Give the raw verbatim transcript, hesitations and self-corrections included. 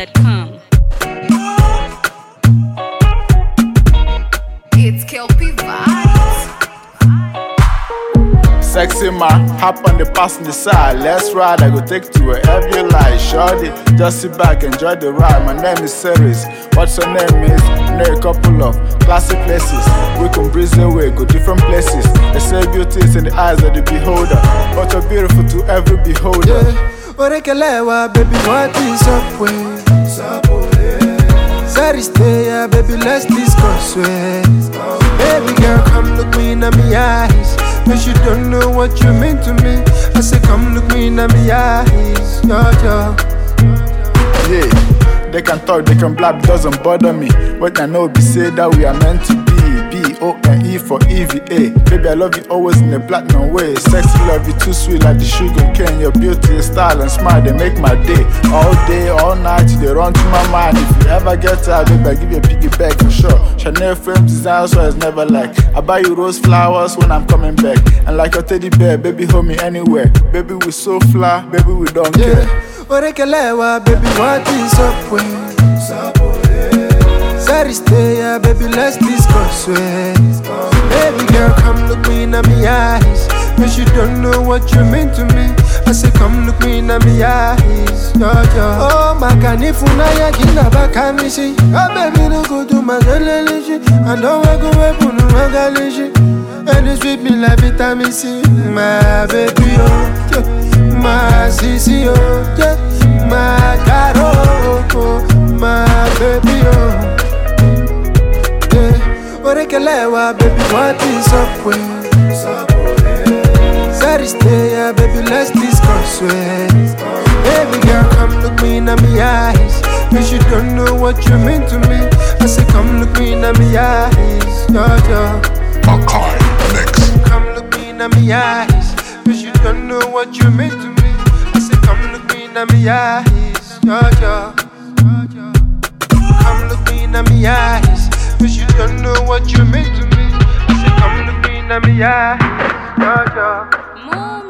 dot com. It's Kelpie Vibes. Sexy man, hop on the passenger side. Let's ride, I go take to wherever you like. Shorty, just sit back, enjoy the ride. My name is Ceres. What's your name is? Know a couple of classic places. We can breeze away, go different places. They say beauty is in the eyes of the beholder, but you're beautiful to every beholder. Yeah, Orekelewa, baby, what is up with? Sorry, stay here, baby, let's discuss it. Baby girl, come look me in my eyes. Cause you don't know what you mean to me. I say, come look me in my eyes. Yo, yo. Yeah, they can talk, they can blab, doesn't bother me. What I know be say that we are meant to be. B O N E for E V A. Baby, I love you always in a platinum way. Sexy love you too sweet like the sugar cane. Your beauty, your style and smile, they make my day. All day, all night, they run to my mind. If you ever get tired, baby, I give you a piggyback for sure. Chanel frame design, so it's never like. I buy you rose flowers when I'm coming back. And like your teddy bear, baby, hold me anywhere. Baby, we so fly, baby, we don't Yeah, care. Orekelewa, baby, what is up with? Sorry, stay here, baby, let's discuss it. Baby girl, come look me in my eyes. Cause you don't know what you mean to me. I say, come look me in my eyes. Yo, yo. Oh, my canifuna ya kina bakamishi. Oh, baby, no go do my galilishi. I know I go up on my galilishi. And you sweet me like vitamin C. My baby, oh, yeah. My sissy, oh, yeah. My caro, oh, my baby, oh. Orekelewa, baby, what is up with? Sorry, stay here, baby, let's discuss it. Baby girl, come look me in my eyes. Cause you don't know what you mean to me. I say, come look me in my eyes. Yo, yo. Makai Mix. Come look me in my eyes. Cause you don't know what you mean to me. I say, come look me in my eyes. Yo, yo. Come look me in my eyes. Cause you don't know what you mean to me. I said, come look me in my eyes. Yo, yo. More